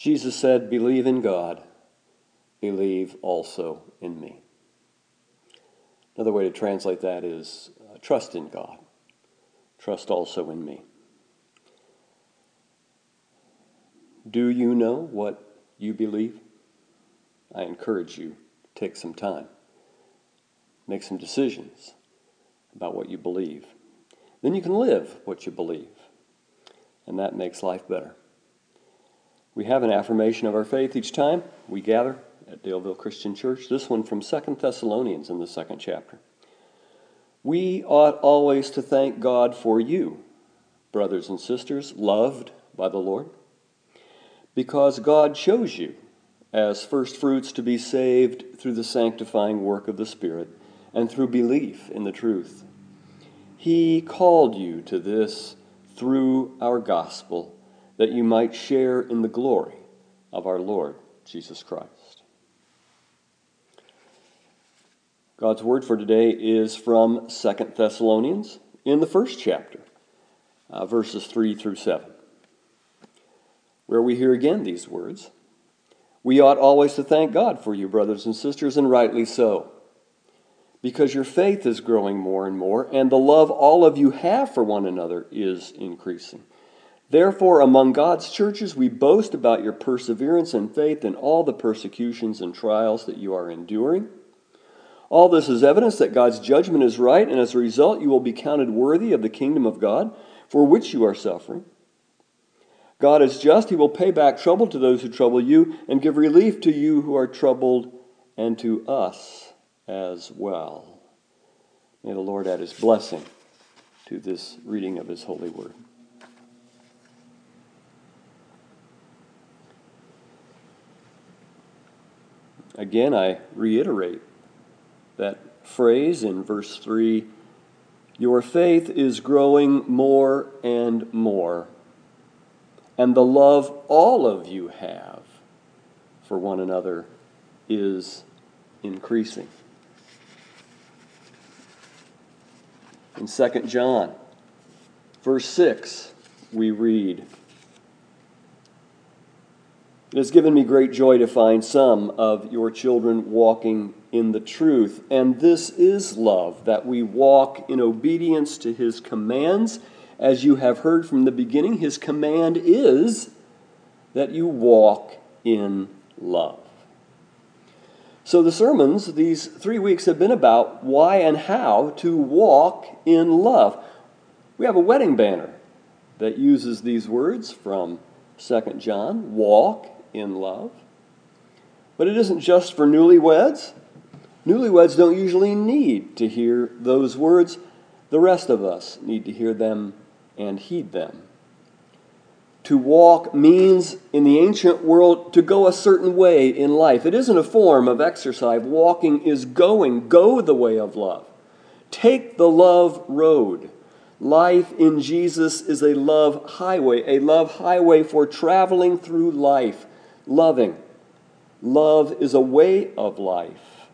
Jesus said, "Believe in God, believe also in me." Another way to translate that is trust in God, trust also in me. Do you know what you believe? I encourage you to take some time, make some decisions about what you believe. Then you can live what you believe, and that makes life better. We have an affirmation of our faith each time we gather at Daleville Christian Church. This one from 2 Thessalonians in the 2nd chapter. We ought always to thank God for you, brothers and sisters, loved by the Lord, because God chose you as first fruits to be saved through the sanctifying work of the Spirit and through belief in the truth. He called you to this through our gospel, that you might share in the glory of our Lord Jesus Christ. God's word for today is from 2 Thessalonians in the 1st chapter, verses 3 through 7, where we hear again these words. We ought always to thank God for you, brothers and sisters, and rightly so, because your faith is growing more and more, and the love all of you have for one another is increasing. Therefore, among God's churches, we boast about your perseverance and faith in all the persecutions and trials that you are enduring. All this is evidence that God's judgment is right, and as a result, you will be counted worthy of the kingdom of God, for which you are suffering. God is just. He will pay back trouble to those who trouble you, and give relief to you who are troubled, and to us as well. May the Lord add his blessing to this reading of his holy word. Again, I reiterate that phrase in verse 3, your faith is growing more and more, and the love all of you have for one another is increasing. In 2 John, verse 6, we read, it has given me great joy to find some of your children walking in the truth. And this is love, that we walk in obedience to his commands. As you have heard from the beginning, his command is that you walk in love. So the sermons these 3 weeks have been about why and how to walk in love. We have a wedding banner that uses these words from 2 John, walk in love. But it isn't just for newlyweds. Newlyweds don't usually need to hear those words. The rest of us need to hear them and heed them. To walk means, in the ancient world, to go a certain way in life. It isn't a form of exercise. Walking is going. Go the way of love. Take the love road. Life in Jesus is a love highway for traveling through life, loving. Love is a way of life.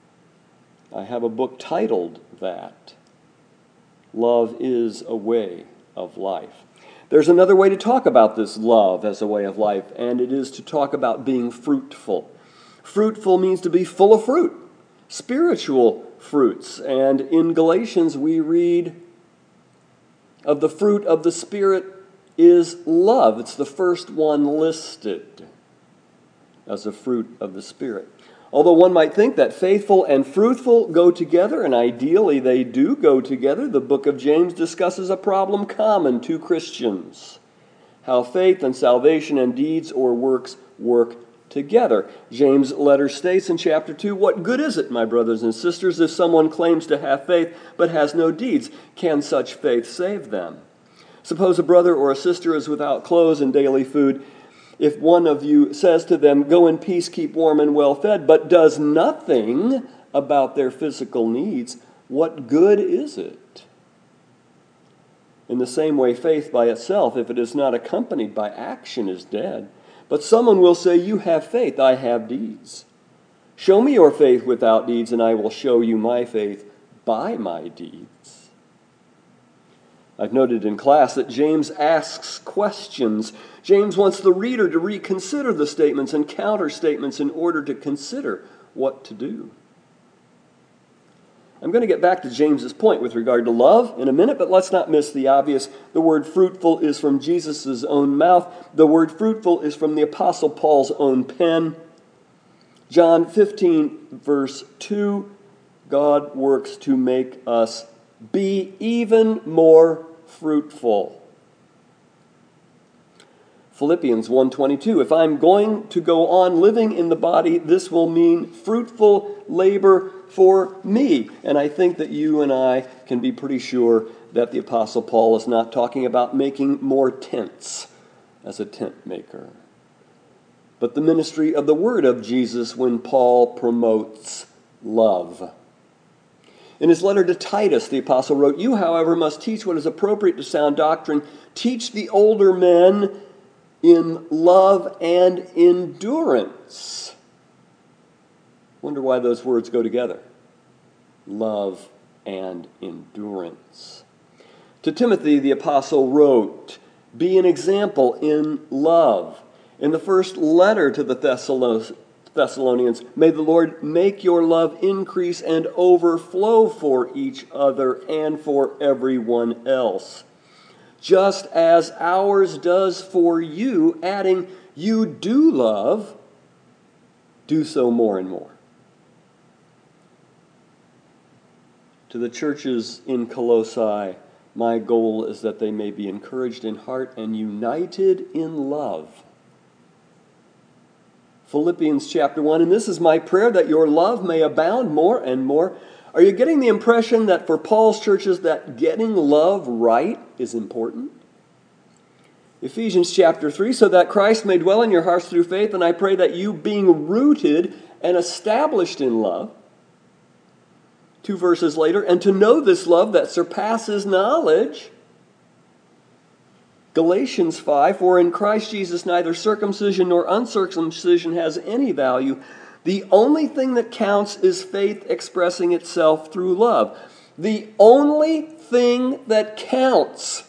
I have a book titled that. Love is a way of life. There's another way to talk about this love as a way of life, and it is to talk about being fruitful. Fruitful means to be full of fruit, spiritual fruits. And in Galatians we read of the fruit of the Spirit is love. It's the first one listed as a fruit of the Spirit. Although one might think that faithful and fruitful go together, and ideally they do go together, the book of James discusses a problem common to Christians: how faith and salvation and deeds or works work together. James' letter states in chapter 2, what good is it, my brothers and sisters, if someone claims to have faith but has no deeds? Can such faith save them? Suppose a brother or a sister is without clothes and daily food. If one of you says to them, go in peace, keep warm and well fed, but does nothing about their physical needs, what good is it? In the same way, faith by itself, if it is not accompanied by action, is dead. But someone will say, you have faith, I have deeds. Show me your faith without deeds, and I will show you my faith by my deeds. I've noted in class that James asks questions. James wants the reader to reconsider the statements and counter statements in order to consider what to do. I'm going to get back to James's point with regard to love in a minute, but let's not miss the obvious. The word fruitful is from Jesus' own mouth. The word fruitful is from the Apostle Paul's own pen. John 15, verse 2, God works to make us be even more fruitful. Philippians 1:22, if I'm going to go on living in the body, this will mean fruitful labor for me. And I think that you and I can be pretty sure that the Apostle Paul is not talking about making more tents as a tent maker, but the ministry of the word of Jesus when Paul promotes love. In his letter to Titus, the apostle wrote, "You, however, must teach what is appropriate to sound doctrine. Teach the older men in love and endurance." Wonder why those words go together. Love and endurance. To Timothy, the apostle wrote, "Be an example in love." In the first letter to the Thessalonians, "May the Lord make your love increase and overflow for each other and for everyone else, just as ours does for you," adding, "You do love, do so more and more." To the churches in Colossae, my goal is that they may be encouraged in heart and united in love. Philippians chapter 1, "And this is my prayer, that your love may abound more and more." Are you getting the impression that for Paul's churches that getting love right is important? Ephesians chapter 3, "So that Christ may dwell in your hearts through faith, and I pray that you, being rooted and established in love," 2 verses later, "and to know this love that surpasses knowledge." Galatians 5, "For in Christ Jesus neither circumcision nor uncircumcision has any value. The only thing that counts is faith expressing itself through love." The only thing that counts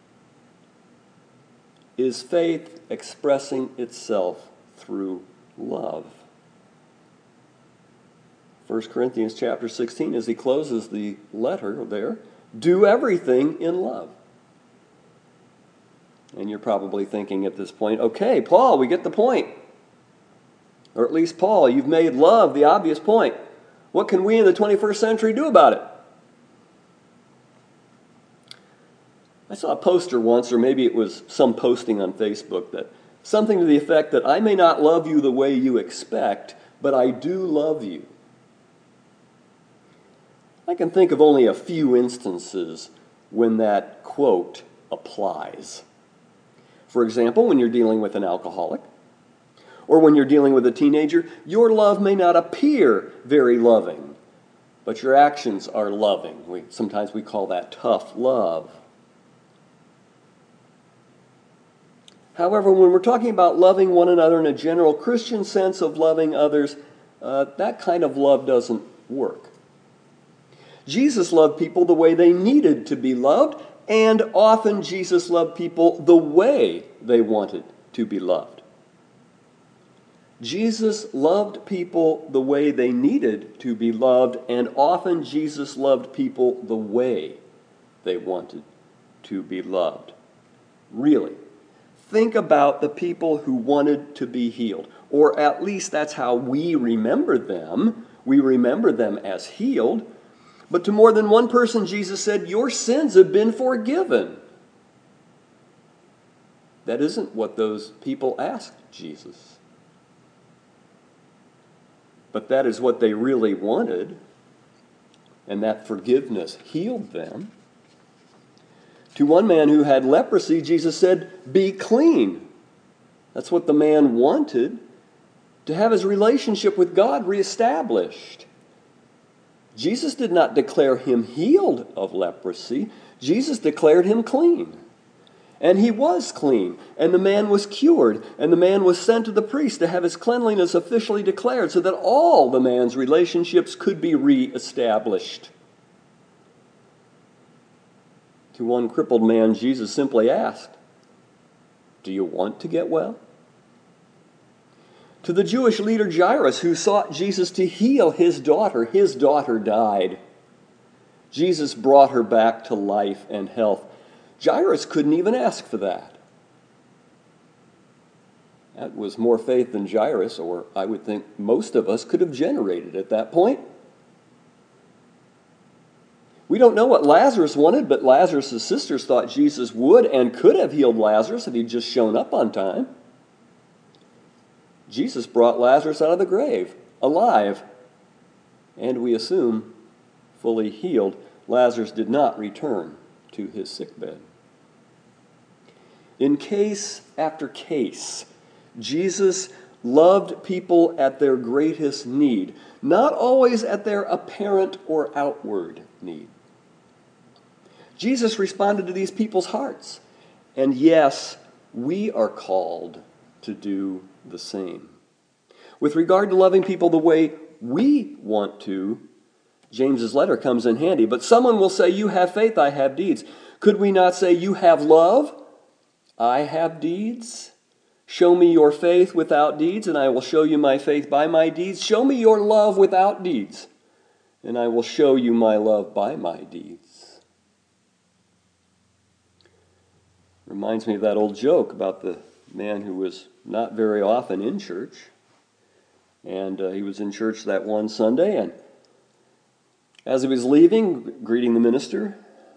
is faith expressing itself through love. 1 Corinthians chapter 16, as he closes the letter there, "Do everything in love." And you're probably thinking at this point, okay, Paul, we get the point. Or at least, Paul, you've made love the obvious point. What can we in the 21st century do about it? I saw a poster once, or maybe it was some posting on Facebook, that something to the effect that I may not love you the way you expect, but I do love you. I can think of only a few instances when that quote applies. For example, when you're dealing with an alcoholic, or when you're dealing with a teenager, your love may not appear very loving, but your actions are loving. Sometimes we call that tough love. However, when we're talking about loving one another in a general Christian sense of loving others, that kind of love doesn't work. Jesus loved people the way they needed to be loved, and often Jesus loved people the way they wanted to be loved. Jesus loved people the way they needed to be loved, and often Jesus loved people the way they wanted to be loved. Really, think about the people who wanted to be healed, or at least that's how we remember them. We remember them as healed. But to more than one person, Jesus said, "Your sins have been forgiven." That isn't what those people asked Jesus. But that is what they really wanted, and that forgiveness healed them. To one man who had leprosy, Jesus said, "Be clean." That's what the man wanted, to have his relationship with God reestablished. Jesus did not declare him healed of leprosy. Jesus declared him clean. And he was clean, and the man was cured, and the man was sent to the priest to have his cleanliness officially declared so that all the man's relationships could be reestablished. To one crippled man, Jesus simply asked, "Do you want to get well?" To the Jewish leader Jairus, who sought Jesus to heal his daughter died. Jesus brought her back to life and health. Jairus couldn't even ask for that. That was more faith than Jairus, or I would think most of us, could have generated at that point. We don't know what Lazarus wanted, but Lazarus' sisters thought Jesus would and could have healed Lazarus if he'd just shown up on time. Jesus brought Lazarus out of the grave, alive, and we assume fully healed. Lazarus did not return to his sickbed. In case after case, Jesus loved people at their greatest need, not always at their apparent or outward need. Jesus responded to these people's hearts. And yes, we are called to do the same. With regard to loving people the way we want to, James's letter comes in handy. But someone will say, "You have faith, I have deeds." Could we not say, "You have love, I have deeds"? Show me your faith without deeds, and I will show you my faith by my deeds. Show me your love without deeds, and I will show you my love by my deeds. Reminds me of that old joke about the man who was not very often in church. And he was in church that one Sunday, and as he was leaving, greeting the minister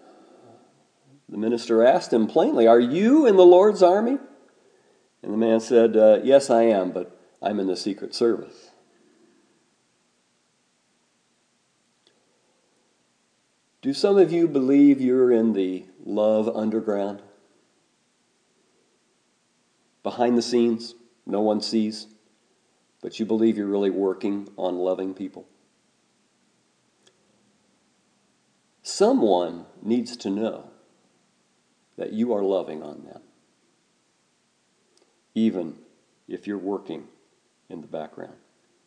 asked him plainly, "Are you in the Lord's army?" And the man said, "Yes, I am, but I'm in the Secret Service." Do some of you believe you're in the love underground? Behind the scenes, no one sees, but you believe you're really working on loving people? Someone needs to know that you are loving on them, even if you're working in the background.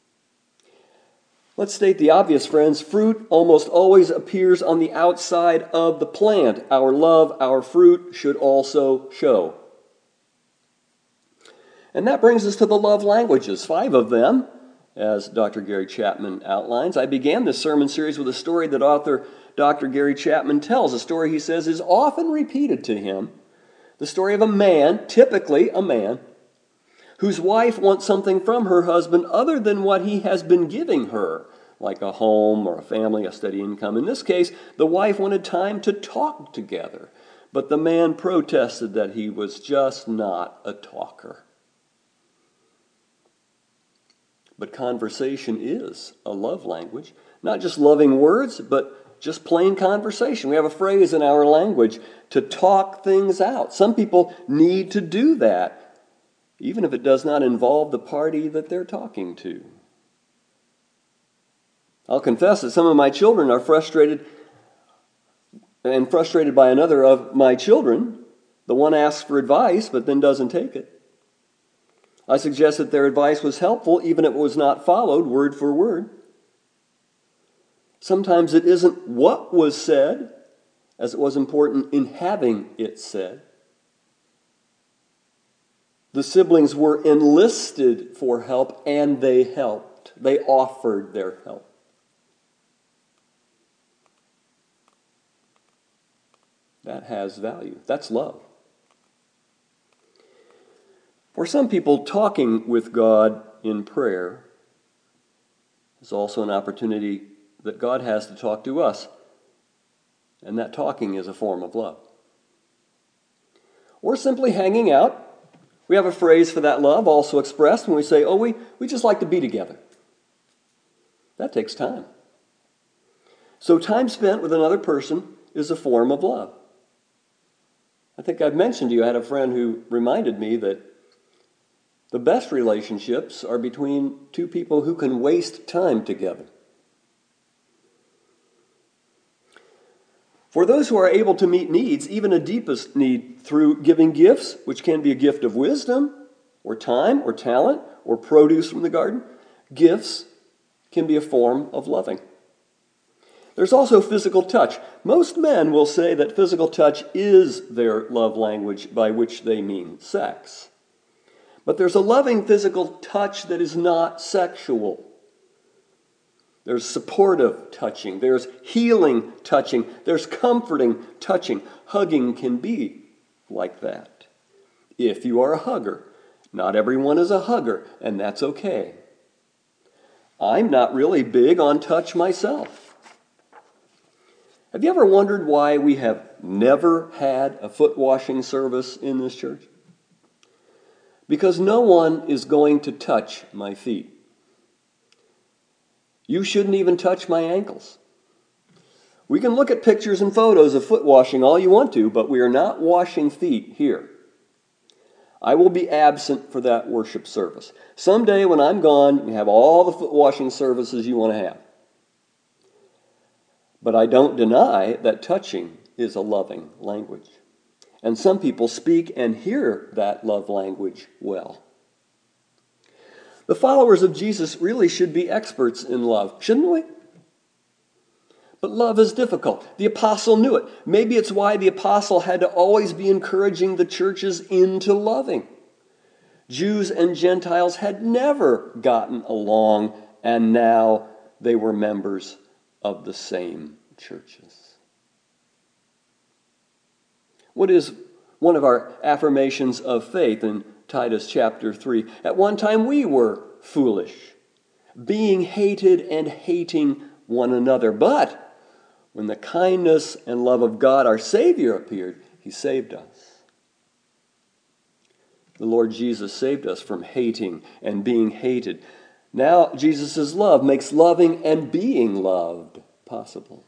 Let's state the obvious, friends. Fruit almost always appears on the outside of the plant. Our love, our fruit should also show. And that brings us to the love languages, 5 of them, as Dr. Gary Chapman outlines. I began this sermon series with a story that author Dr. Gary Chapman tells, a story he says is often repeated to him, the story of a man, typically a man, whose wife wants something from her husband other than what he has been giving her, like a home or a family, a steady income. In this case, the wife wanted time to talk together, but the man protested that he was just not a talker. But conversation is a love language. Not just loving words, but just plain conversation. We have a phrase in our language, to talk things out. Some people need to do that, even if it does not involve the party that they're talking to. I'll confess that some of my children are frustrated by another of my children. The one asks for advice, but then doesn't take it. I suggest that their advice was helpful, even if it was not followed word for word. Sometimes it isn't what was said, as it was important in having it said. The siblings were enlisted for help, and they helped. They offered their help. That has value. That's love. For some people, talking with God in prayer is also an opportunity that God has to talk to us. And that talking is a form of love. Or simply hanging out. We have a phrase for that love also expressed when we say, we just like to be together. That takes time. So time spent with another person is a form of love. I think I've mentioned to you, I had a friend who reminded me that the best relationships are between two people who can waste time together. For those who are able to meet needs, even a deepest need, through giving gifts, which can be a gift of wisdom, or time, or talent, or produce from the garden, gifts can be a form of loving. There's also physical touch. Most men will say that physical touch is their love language, by which they mean sex. But there's a loving physical touch that is not sexual. There's supportive touching. There's healing touching. There's comforting touching. Hugging can be like that. If you are a hugger, not everyone is a hugger, and that's okay. I'm not really big on touch myself. Have you ever wondered why we have never had a foot washing service in this church? Because no one is going to touch my feet. You shouldn't even touch my ankles. We can look at pictures and photos of foot washing all you want to, but we are not washing feet here. I will be absent for that worship service. Someday when I'm gone, you have all the foot washing services you want to have. But I don't deny that touching is a loving language. And some people speak and hear that love language well. The followers of Jesus really should be experts in love, shouldn't we? But love is difficult. The apostle knew it. Maybe it's why the apostle had to always be encouraging the churches into loving. Jews and Gentiles had never gotten along, and now they were members of the same churches. What is one of our affirmations of faith in Titus chapter 3? At one time we were foolish, being hated and hating one another. But when the kindness and love of God, our Savior, appeared, He saved us. The Lord Jesus saved us from hating and being hated. Now Jesus' love makes loving and being loved possible.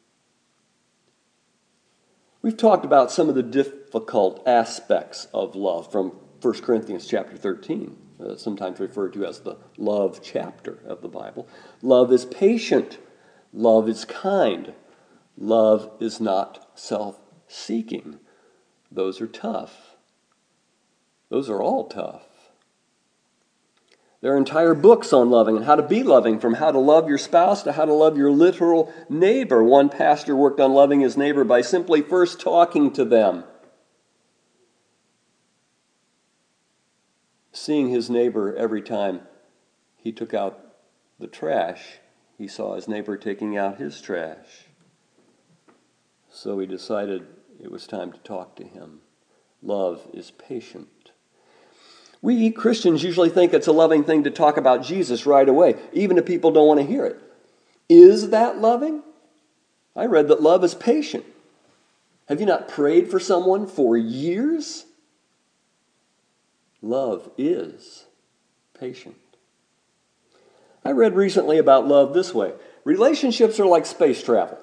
We've talked about some of the difficult aspects of love from 1 Corinthians chapter 13, sometimes referred to as the love chapter of the Bible. Love is patient. Love is kind. Love is not self-seeking. Those are tough. Those are all tough. There are entire books on loving and how to be loving, from how to love your spouse to how to love your literal neighbor. One pastor worked on loving his neighbor by simply first talking to them. Seeing his neighbor every time he took out the trash, he saw his neighbor taking out his trash. So he decided it was time to talk to him. Love is patient. We Christians usually think it's a loving thing to talk about Jesus right away, even if people don't want to hear it. Is that loving? I read that love is patient. Have you not prayed for someone for years? Love is patient. I read recently about love this way. Relationships are like space travel.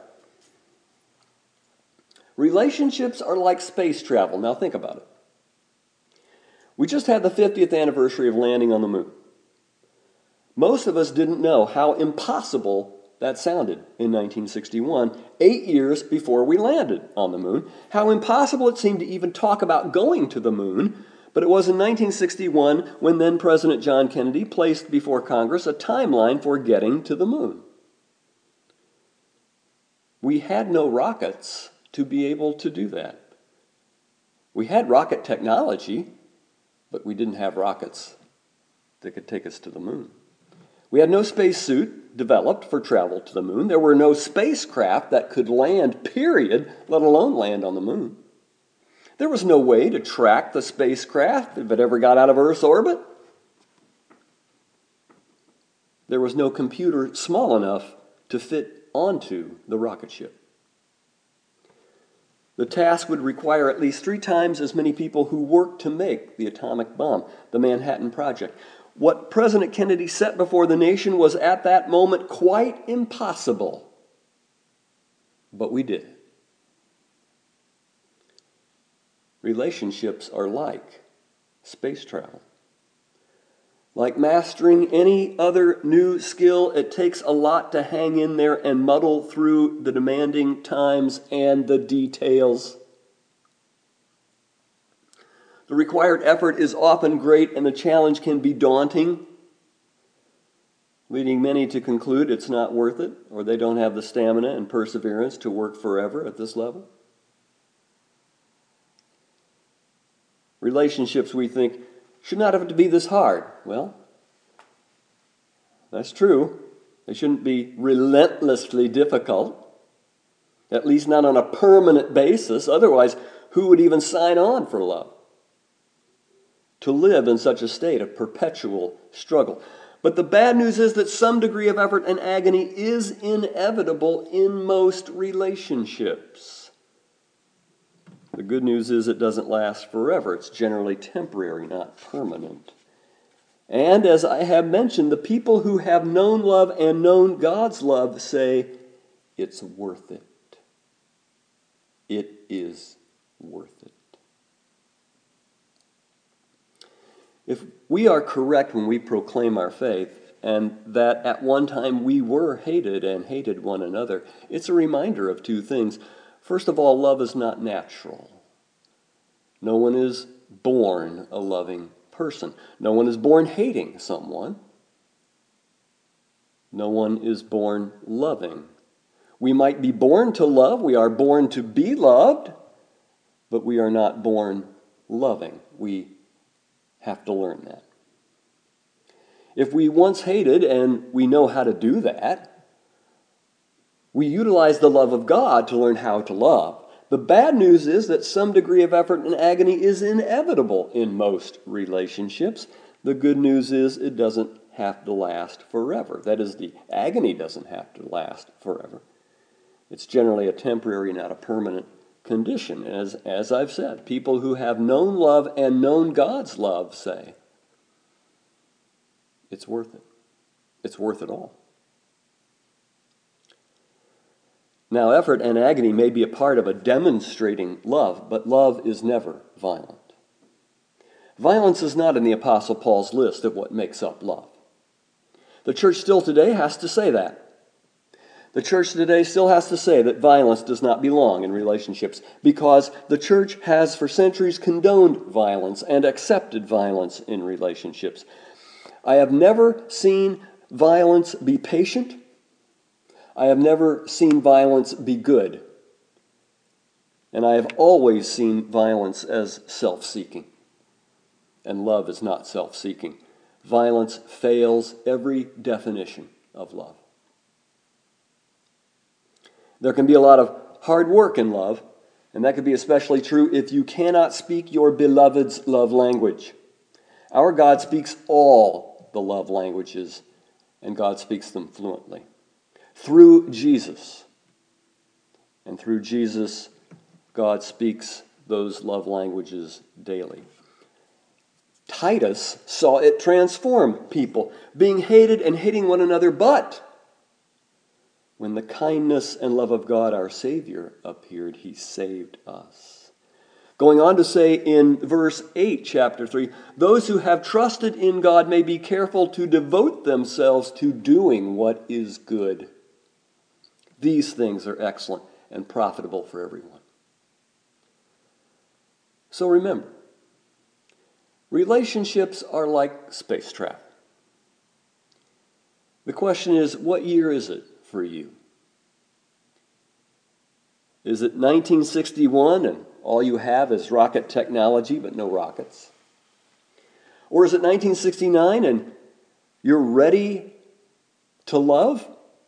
Relationships are like space travel. Now think about it. We just had the 50th anniversary of landing on the moon. Most of us didn't know how impossible that sounded in 1961, 8 years before we landed on the moon. How impossible it seemed to even talk about going to the moon. But it was in 1961 when then President John Kennedy placed before Congress a timeline for getting to the moon. We had no rockets to be able to do that. We had rocket technology, but we didn't have rockets that could take us to the moon. We had no spacesuit developed for travel to the moon. There were no spacecraft that could land, period, let alone land on the moon. There was no way to track the spacecraft if it ever got out of Earth's orbit. There was no computer small enough to fit onto the rocket ship. The task would require at least 3 times as many people who worked to make the atomic bomb, the Manhattan Project. What President Kennedy set before the nation was at that moment quite impossible. But we did it. Relationships are like space travel. Like mastering any other new skill, it takes a lot to hang in there and muddle through the demanding times and the details. The required effort is often great and the challenge can be daunting. leading many to conclude it's not worth it, or they don't have the stamina and perseverance to work forever at this level. Relationships, we think, should not have to be this hard. Well, that's true. They shouldn't be relentlessly difficult, at least not on a permanent basis. Otherwise, who would even sign on for love? To live in such a state of perpetual struggle. But the bad news is that some degree of effort and agony is inevitable in most relationships. The good news is it doesn't last forever. It's generally temporary, not permanent. And as I have mentioned, the people who have known love and known God's love say, it's worth it. It is worth it. If we are correct when we proclaim our faith, and that at one time we were hated and hated one another, it's a reminder of two things. First of all, love is not natural. No one is born a loving person. No one is born hating someone. No one is born loving. We might be born to love. We are born to be loved, but we are not born loving. We have to learn that. If we once hated and we know how to do that, we utilize the love of God to learn how to love. The bad news is that some degree of effort and agony is inevitable in most relationships. The good news is it doesn't have to last forever. That is, the agony doesn't have to last forever. It's generally a temporary, not a permanent condition. As I've said, people who have known love and known God's love say, it's worth it. It's worth it all. Now, effort and agony may be a part of a demonstrating love, but love is never violent. Violence is not in the Apostle Paul's list of what makes up love. The church still today has to say that. The church today still has to say that violence does not belong in relationships because the church has for centuries condoned violence and accepted violence in relationships. I have never seen violence be patient. I have never seen violence be good. And I have always seen violence as self-seeking. And love is not self-seeking. Violence fails every definition of love. There can be a lot of hard work in love, and that could be especially true if you cannot speak your beloved's love language. Our God speaks all the love languages, and God speaks them fluently. Through Jesus. And through Jesus, God speaks those love languages daily. Titus saw it transform people, being hated and hating one another, but when the kindness and love of God, our Savior, appeared, he saved us. Going on to say in verse 8, chapter 3, those who have trusted in God may be careful to devote themselves to doing what is good. These things are excellent and profitable for everyone. So remember, relationships are like space travel. The question is, what year is it for you? Is it 1961 and all you have is rocket technology but no rockets? Or is it 1969 and you're ready to love?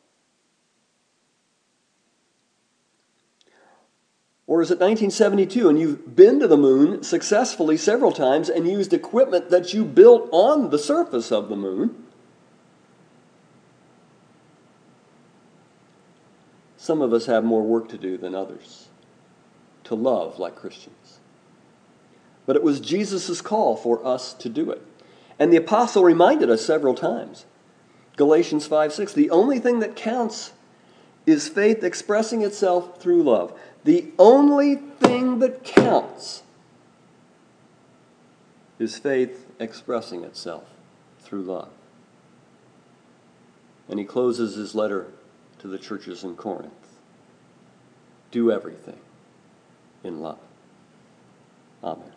Or is it 1972 and you've been to the moon successfully several times and used equipment that you built on the surface of the moon? Some of us have more work to do than others to love like Christians. But it was Jesus' call for us to do it. And the apostle reminded us several times. Galatians 5:6, the only thing that counts is faith expressing itself through love. The only thing that counts is faith expressing itself through love. And he closes his letter to the churches in Corinth. Do everything in love. Amen.